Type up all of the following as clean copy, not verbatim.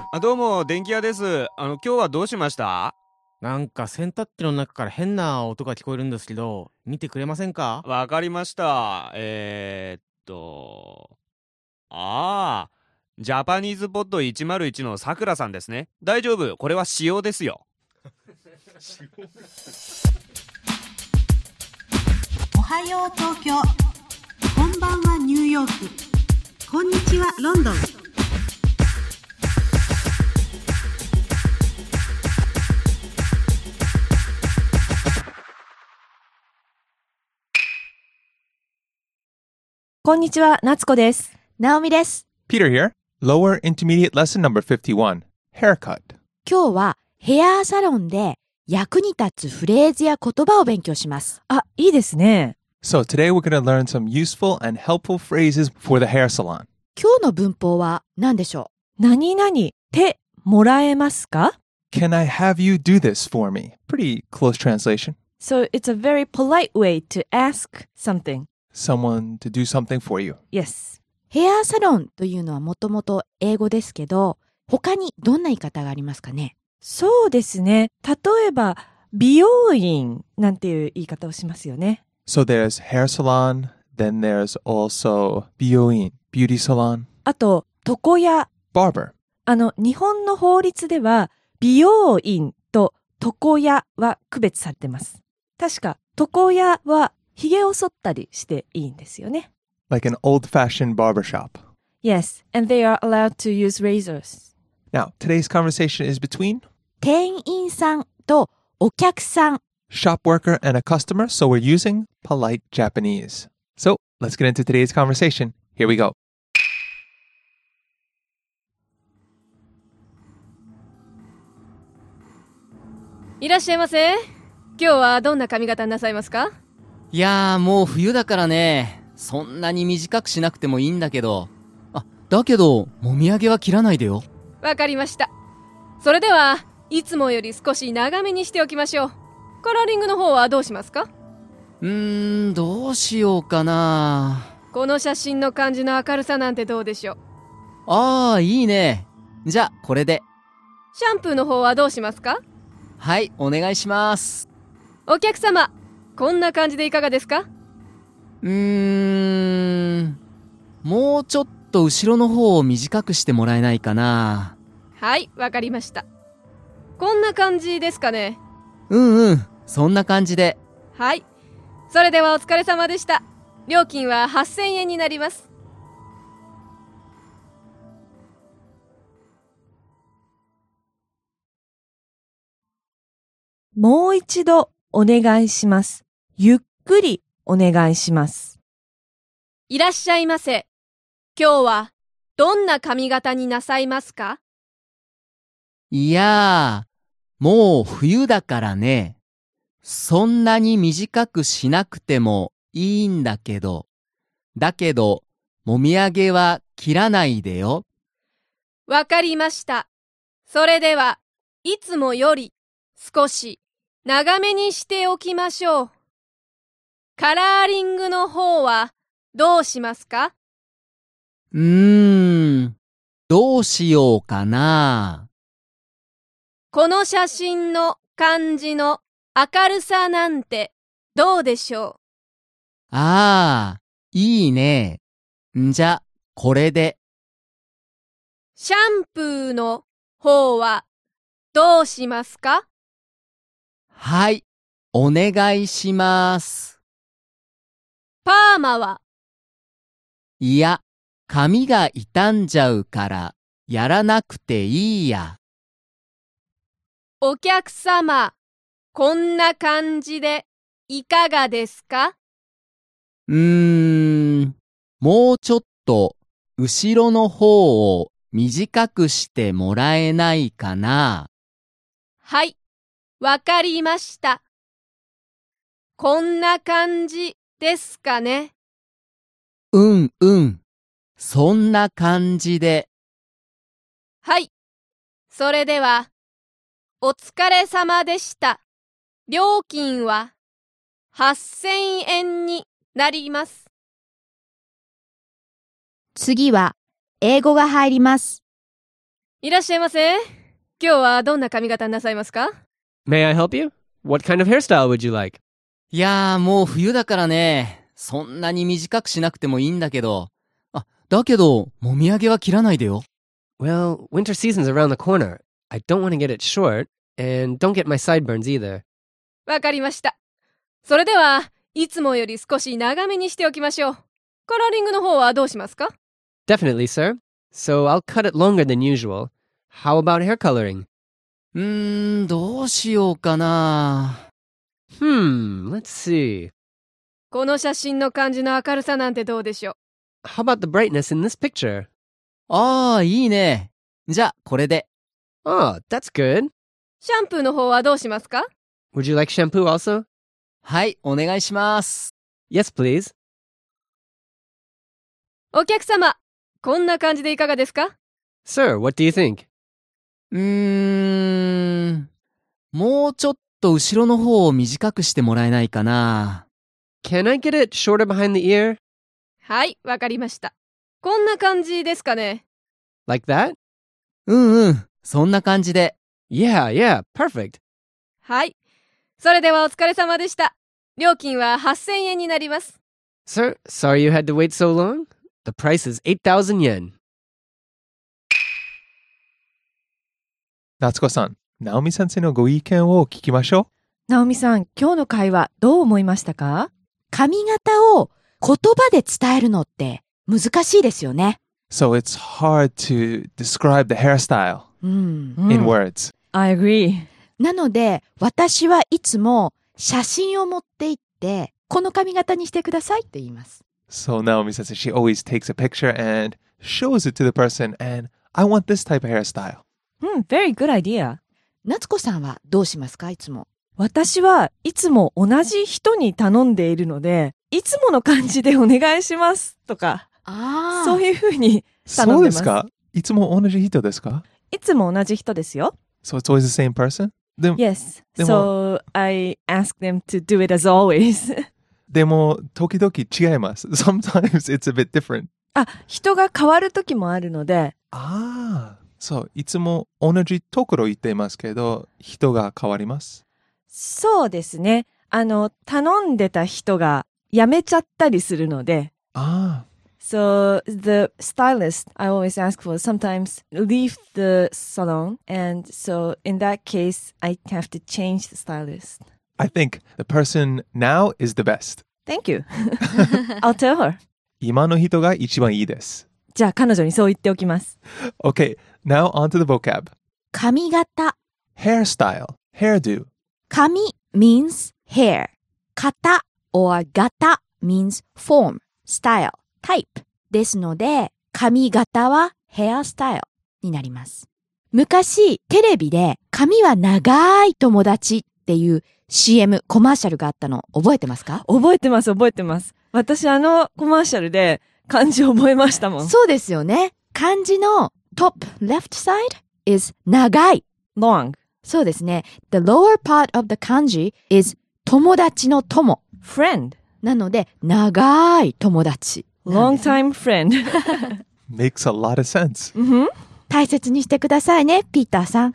どうも、電気屋です。今日はどうしました？ なんか洗濯機の中から変な音が聞こえるんですけど、見てくれませんか？ わかりました。ああ、ジャパニーズポッド101のさくらさんですね。大丈夫、これは仕様ですよ。 おはよう東京、こんばんはニューヨーク、こんにちはロンドン。 こんにちは、夏子です。 ナオミです。 Peter here. Lower Intermediate Lesson Number 51. Haircut. 今日はヘアサロンで役に立つフレーズや言葉を勉強します。 あ、いいですね。 So today we're going to learn some useful and helpful phrases for the hair salon. 今日の文法は何でしょ何々てもらえますか？ Can I have you do this for me? Pretty close translation. So it's a very polite way to ask something. Someone to do something for you. Yes. ヘアサロンというのはもともと英語ですけど、他にどんな言い方がありますかね？ そうですね。例えば、美容院なんていう言い方をしますよね。 So there's hair salon, then there's also 美容院, beauty salon. あと、床屋。 Barber. 日本の法律では、美容院と床屋は区別されてます。確か、床屋は髭を剃ったりしていいんですよね。 Like an old-fashioned barber shop. Yes, and they are allowed to use razors. Now, today's conversation is between 店員さんとお客さん。 shop worker and a customer, so we're using polite Japanese. So, let's get into today's conversation. Here we go. いらっしゃいませ。今日はどんな髪型なさいますか？ いやー、もう冬だからね。そんなに短くしなくてもいいんだけど。だけど、もみあげは切らないでよ。 わかりました。それでは、いつもより少し長めにしておきましょう。カラーリングの方はどうしますか？ どうしようかな。 この写真の感じの明るさなんてどうでしょう？ ああ、いいね。じゃあ、これで。 シャンプーの方はどうしますか？ はい、お願いします。 お客様、こんな感じでいかがですか？ もうちょっと後ろの方を短くしてもらえないかな。 はい、わかりました。こんな感じですかね？ そんな感じで。 はい、それではお疲れ様でした。料金は8000円になります。 もう一度お願いします。ゆっくりお願いします。 いらっしゃいませ。今日はどんな髪型になさいますか？ いやー、もう冬だからね。そんなに短くしなくてもいいんだけど。だけど、もみあげは切らないでよ。 わかりました。それでは、いつもより少し長めにしておきましょう。カラーリングの方はどうしますか？ どうしようかな。 この写真の感じの明るさなんてどうでしょう？ ああ、いいね。じゃ、これで。 シャンプーの方はどうしますか？ はい、お願いします。 パーマは？ いや、髪が傷んじゃうからやらなくていいや。 お客様、こんな感じでいかがですか？ もうちょっと後ろの方を短くしてもらえないかな。 はい、わかりました。こんな感じですかね？ そんな感じで。 はい、それでは、お疲れ様でした。料金は8000円になります。 次は英語が入ります。 いらっしゃいませ。今日はどんな髪型になさいますか？ May I help you? What kind of hairstyle would you like? いやー、もう冬だからね。そんなに短くしなくてもいいんだけど。だけど、もみあげは切らないでよ。 Well, winter season's around the corner. I don't want to get it short, and don't get my sideburns either. わかりました。それでは、いつもより少し長めにしておきましょう。カラーリングの方はどうしますか？ Definitely, sir. So I'll cut it longer than usual. How about hair coloring? どうしようかな。 Let's see. この写真の感じの明るさなんてどうでしょう？ How about the brightness in this picture? いいね。じゃあ、これで。 Oh, that's good. シャンプーの方はどうしますか？ Would you like shampoo also? はい、お願いします。 Yes, please. お客様、こんな感じでいかがですか？ Sir, what do you think? もうちょっと後ろの方を短くしてもらえないかな。 Can I get it shorter behind the ear? はい、わかりました。こんな感じですかね？ Like that? そんな感じで。 Yeah, perfect. はい。それではお疲れ様でした。料金は8000円になります。 Sir, sorry you had to wait so long. The price is 8,000 yen. 夏子さん、直美先生のご意見を聞きましょう。直美さん、今日の会話どう思いましたか？ 髪型を言葉で伝えるのって難しいですよね。 So it's hard to describe the hairstyle in words. I agree. なので、私はいつも写真を持って行って、この髪型にしてくださいって言います。 So Naomi says that she always takes a picture and shows it to the person and I want this type of hairstyle. Very good idea. 夏子さんはどうしますか？いつも。 私はいつも同じ人に頼んでいるので、いつもの感じでお願いしますとか、そういう風に頼んでます。 そうですか？いつも同じ人ですか？ いつも同じ人ですよ。 So it's always the same person? Yes. So I ask them to do it as always. でも、時々違います。Sometimes it's a bit different. 人が変わる時もあるので。 そう、いつも同じところ行っていますけど、人が変わります。 そうですね。頼んでた人が辞めちゃったりするので。So the stylist, I always ask for, sometimes leave the salon. And so in that case, I have to change the stylist. I think the person now is the best. Thank you. I'll tell her. 今の人が一番いいです。 じゃあ彼女にそう言っておきます。 Okay, now on to the vocab. 髪型。 Hairstyle, hairdo. 髪 means hair. 型 or 型 means form, style, type. ですので、髪型は hairstyle になります。昔、テレビで髪は長い友達っていうCM、コマーシャルがあったの覚えてますか？ 覚えてます。私コマーシャルで漢字覚えましたもん。 そうですよね。漢字の top left side is 長い。 long。 そうですね。The lower part of the 漢字 is 友達の友。 friend。 なので、長い友達。 long time friend。 Makes a lot of sense. 大切にしてくださいね、ピーターさん。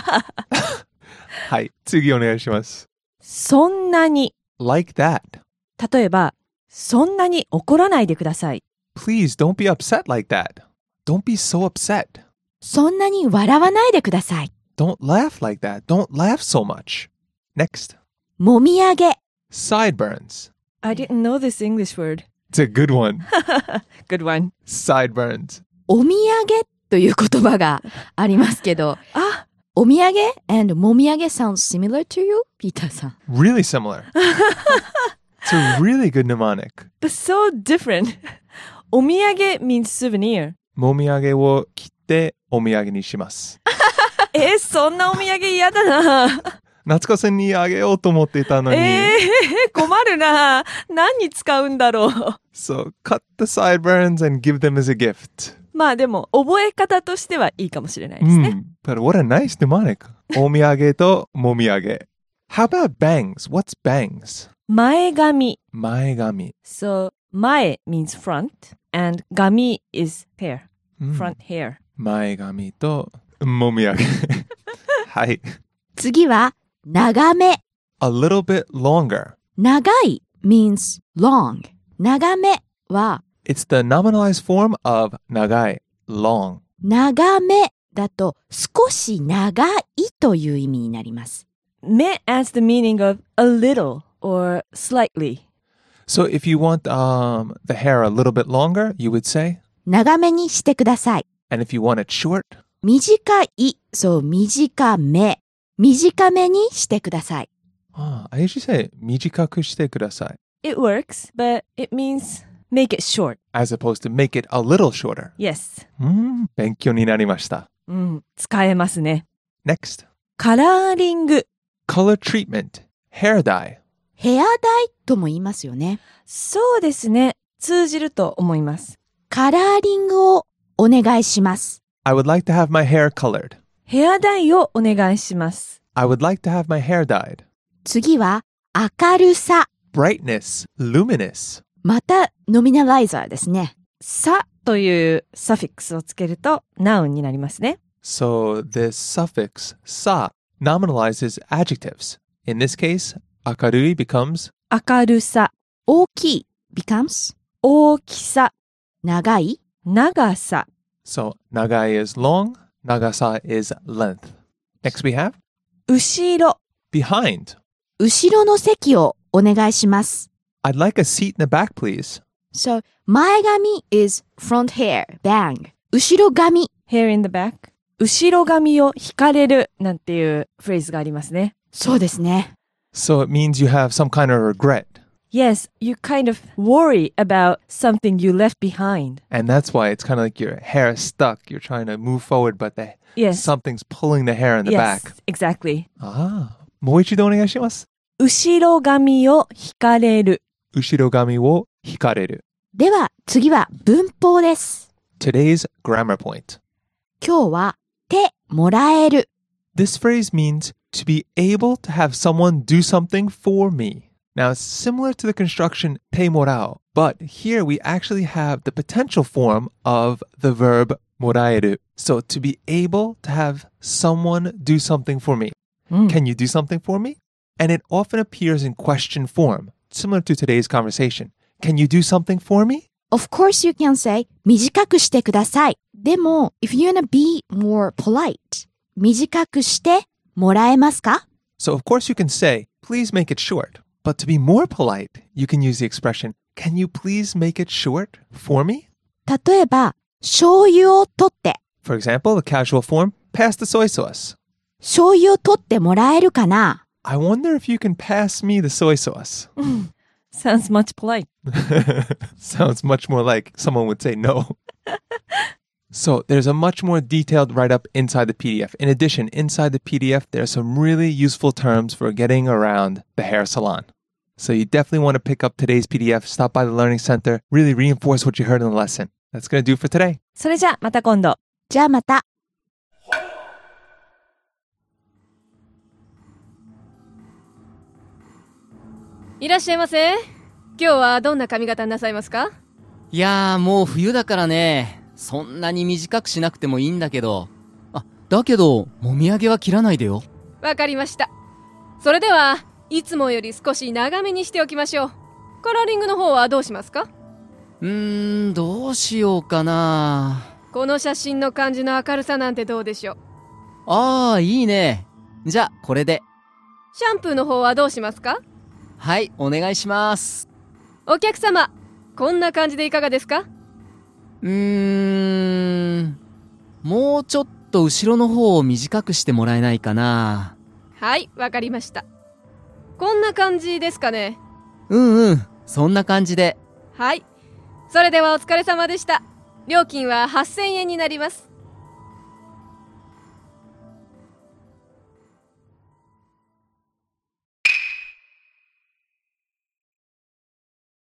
はい、次お願いします。 そんなに。 Like that. 例えば、そんなに怒らないでください。 Please don't be upset like that. Don't be so upset. そんなに笑わないでください。 Don't laugh like that. Don't laugh so much. Next. もみあげ。 Sideburns. I didn't know this English word. It's a good one. Good one. Sideburns. お土産という言葉がありますけど、お土産 and もみあげ sounds similar to you, ピーターさん。 Really similar. It's a really good mnemonic. But so different. お土産 means souvenir. もみあげを切ってお土産にします。 そんなお土産嫌だな。 夏子さんにあげようと思っていたのに。 困るな。何に使うんだろう。 So, cut the sideburns and give them as a gift. まあでも、覚え方としてはいいかもしれないですね。 But what a nice mnemonic. お土産ともみあげ。How about bangs? What's bangs? 前髪。 前髪。 So, 前 means front and 髪 is hair. Front hair. 前髪ともみあげ。はい。 次は、長め。 A little bit longer. 長い means long. 長めは、 It's the nominalized form of 長い long. 長めだと少し長いという意味になります。 め adds the meaning of a little or slightly. So if you want the hair a little bit longer, you would say? 長めにしてください。 And if you want it short? 短い、そう、短め。短めにしてください。 I usually say 短くしてください。 It works, but it means make it short. As opposed to make it a little shorter. Yes. 勉強になりました。 使えますね。 Next. カラーリング。 Color treatment. Hair dye. ヘアダイとも言いますよね。 そうですね。通じると思います。 カラーリングをお願いします。 I would like to have my hair colored. ヘアダイをお願いします。 I would like to have my hair dyed. 次は明るさ。 Brightness, luminous. またノミナライザーですね。 さというサフィックスをつけるとナウンになりますね。 So this suffix sa nominalizes adjectives. In this case, 明るい becomes 明るさ。 大きい becomes 大きさ。 長い長さ。 So 長い is long, 長さ is length. Next we have 後ろ。 behind. 後ろの席をお願いします。 I'd like a seat in the back, please. So 前髪 is front hair, bang. 後ろ髪 hair in the back。後ろ髪を引かれるなんていうフレーズがありますね。 そうですね。 So it means you have some kind of regret. Yes, you kind of worry about something you left behind. And that's why it's kind of like your hair is stuck. You're trying to move forward, but something's pulling the hair in the back. Yes, exactly. もう一度お願いします。 後ろ髪を引かれる。 後ろ髪を引かれる。 では次は文法です。 Today's grammar point. 今日は手もらえる。 This phrase means to be able to have someone do something for me. Now, it's similar to the construction 手もらう, but here we actually have the potential form of the verb もらえる. So, to be able to have someone do something for me. Can you do something for me? And it often appears in question form, similar to today's conversation. Can you do something for me? Of course you can say 短くしてください。でも、if you wanna be more polite, 短くしてもらえますか? So, of course you can say, please make it short. But to be more polite, you can use the expression, can you please make it short for me? 例えば、醤油を取って。 For example, the casual form, pass the soy sauce. 醤油を取ってもらえるかな? I wonder if you can pass me the soy sauce. Sounds much polite. Sounds much more like someone would say no. So there's a much more detailed write-up inside the PDF. In addition, inside the PDF, there are some really useful terms for getting around the hair salon. So you definitely want to pick up today's PDF, stop by the Learning Center, really reinforce what you heard in the lesson. That's going to do it for today. それじゃあまた今度。 じゃあまた。 いらっしゃいませ。今日はどんな髪型なさいますか？ いやー、もう冬だからね。そんなに短くしなくてもいいんだけど。だけど、もみあげは切らないでよ。 わかりました。それでは、いつもより少し長めにしておきましょう。カラーリングの方はどうしますか？ どうしようかな。 この写真の感じの明るさなんてどうでしょう？ いいね。じゃあ、これで。 シャンプーの方はどうしますか？ はい、お願いします。 お客様、こんな感じでいかがですか？ もうちょっと後ろの方を短くしてもらえないかな。 はい、わかりました。こんな感じですかね？ そんな感じで。 はい。それではお疲れ様でした。料金は8000円になります。